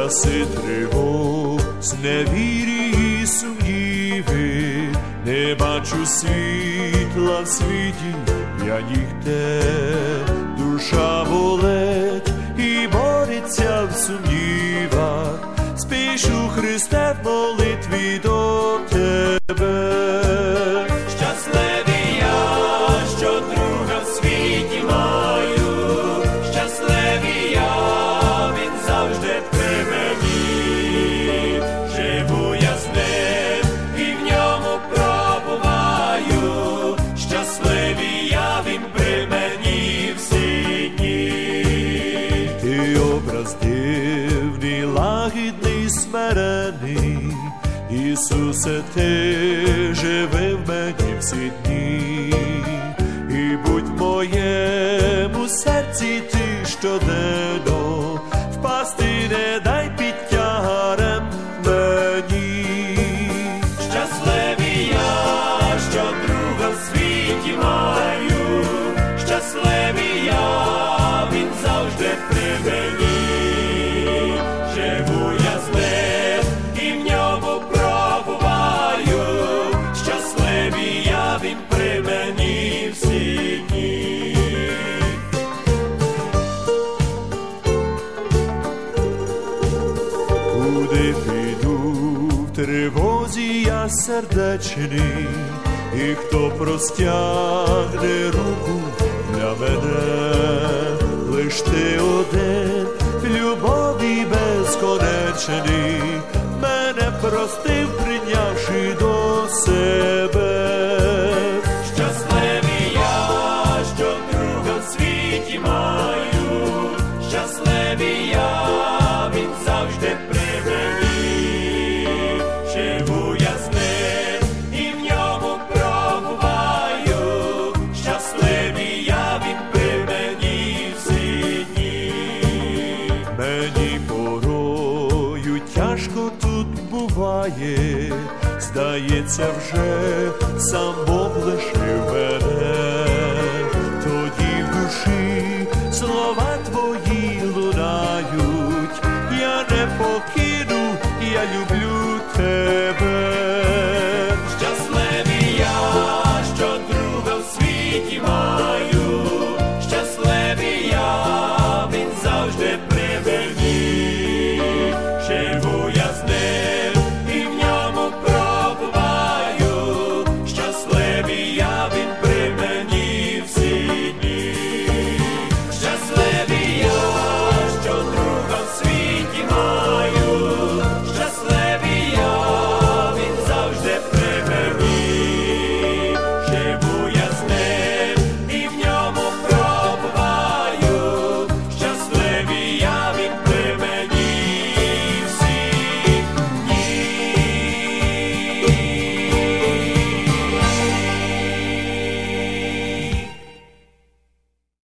часи тривог, зневірі і сумніви, не бачу світла в світі, я нігде, душа болить і бореться в сумнівах, спішу, Христе, в молитві до Тебе. Щасливий я, що друга в світі маю, щасливий я, він завжди при мені. Живу я з ним і в ньому пробуваю, щасливий я, він при мені всі дні. Ти образ дивний, лагідний, смирений, Ісусе, Ти живи в мені всі дні, і будь в моєму серці Ти щоденно, впасти не дай під тягарем мені. Щасливий я, що друга в світі маю, щасливий я, він завжди при мені. Живу я з ним і в ньому пробуваю, щасливий я, він при мені всі дні. Куди піду в тривозі я сердечний, і хто простягне руку для мене, лиш Ти один, в любові безконечний, мене простив, прийнявши до себе. Щасливий я, що друга в світі маю, щасливий я, він завжди при мені. Живу я з ним і в ньому пробуваю, щасливий я, він при мені всі дні. Мені порою тяжко тут буває, здається, вже сам Бог лишив мене.